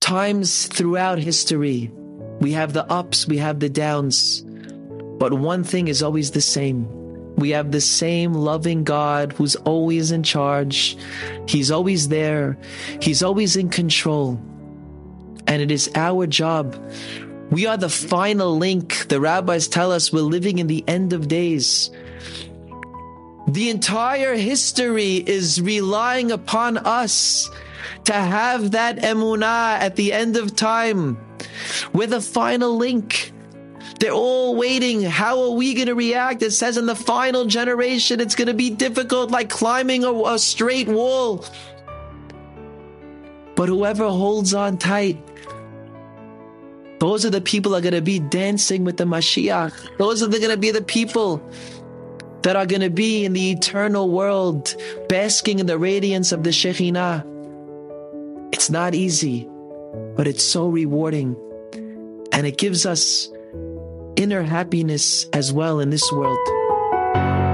times throughout history, we have the ups, we have the downs. But one thing is always the same. We have the same loving God who's always in charge. He's always there. He's always in control. And it is our job. We are the final link. The rabbis tell us we're living in the end of days. The entire history is relying upon us to have that emunah at the end of time. We're the final link. They're all waiting. How are we going to react? It says in the final generation, it's going to be difficult, like climbing a straight wall. But whoever holds on tight, those are the people that are going to be dancing with the Mashiach. Those are going to be the people that are going to be in the eternal world, basking in the radiance of the Shekhinah. It's not easy, but it's so rewarding. And it gives us inner happiness as well in this world.